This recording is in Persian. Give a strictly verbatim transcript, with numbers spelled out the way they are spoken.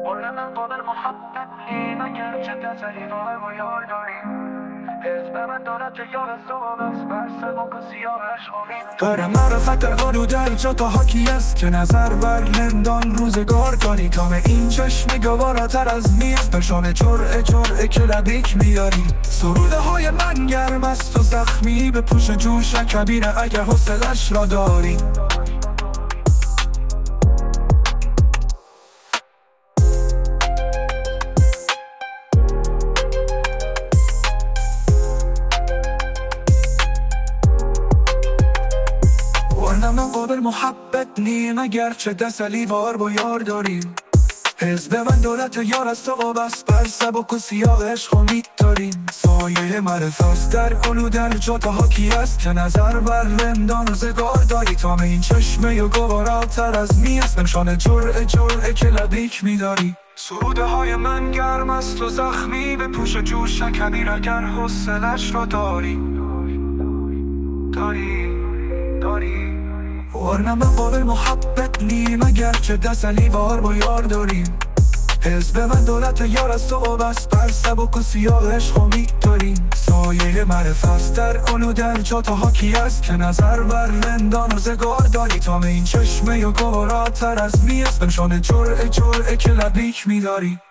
قول من قابل محبت نیم اگر چه نظری وای و یار داریم حزب من دارد که یار صبح است بر سبک و سیاهش امید داره معرفت قانو در جاتا حاکی است که نظر بر لندان روزگار داری کام این چشم گواراتر از میز بشانه جرعه جرعه که لبیک میاری سروده های من گرم است و زخمی به پوش جوش کبیره اگر حوصلش را داری من قابل محبت نیم اگر چه دست وار با یار داریم حزب من دولت یار است و بس بر سبک و سیاه عشق امید داریم سایه معرفت در قلو در جاتا حاکی است که نظر بر رندان روزگار داری تام این چشمه و گواراتر از می است بنشان جرعه جرعه که لبیک میداری سروده های من گرم است و زخمی به پوش جوش کبیر اگر حوصلش را داری داری داری ورنه من قابل محبت نیم اگر چه دست لیوار با یار داریم حزب من دولت یار است و بس بر سبک و سیاه عشق امید داریم سایه معرفت در قلو در جاتا حاکی است که نظر بر رندان روزگار داری تام این چشمه و گواراتر از می است بنشان جرعه جرعه که لبیک میداری